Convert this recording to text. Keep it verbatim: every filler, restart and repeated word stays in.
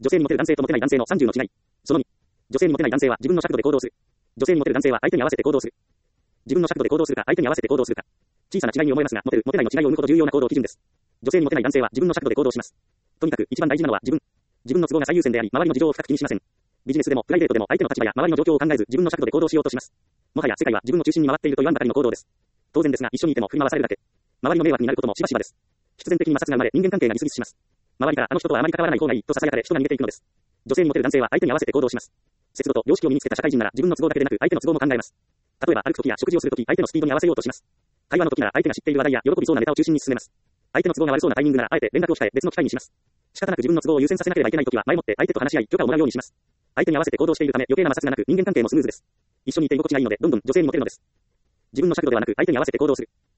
女性にモテる男性とモテない男性のさんじゅうの違い。そのに。女性にモテない男性は自分の尺度で行動する。女性にモテる男性は相手に合わせて行動する。自分の尺度で行動するか相手に合わせて行動するか。小さな違いに思えますが、モテる、モテないの違いを生むほど重要な行動基準です。女性にモテない男性は自分の尺度で行動します。とにかく一番大事なのは自分。自分の都合が最優先であり、周りの事情を深く気にしません。ビジネスでもプライベートでも相手の立場や周りの状況を考えず自分の尺度で行動しようとします。もはや世界は自分の中心に回っていると言わんばかりの行動です。当然ですが一緒にいても振り回されるだけ。周りの迷惑になることもしばしばです。必然的に摩擦が生まれ人間関係がギスギスします。周りからあの人とはあまり関わらない方がいいと囁かれ人が逃げていくのです。女性にモテる男性は相手に合わせて行動します。節度と良識を身につけた社会人なら自分の都合だけでなく相手の都合も考えます。例えば歩くときや食事をするとき相手のスピードに合わせようとします。会話のときなら相手が知っている話題や喜びそうなネタを中心に進めます。相手の都合が悪そうなタイミングならあえて連絡を控え別の機会にします。仕方なく自分の都合を優先させなければいけないときは前もって相手と話し合い許可をもらうようにします。相手に合わせて行動しているため余計な摩擦がなく人間関係もスムーズです。一緒にいて居心地がいいのでどんどん女性にモテるのです。自分の尺度ではなく相手に合わせて行動する。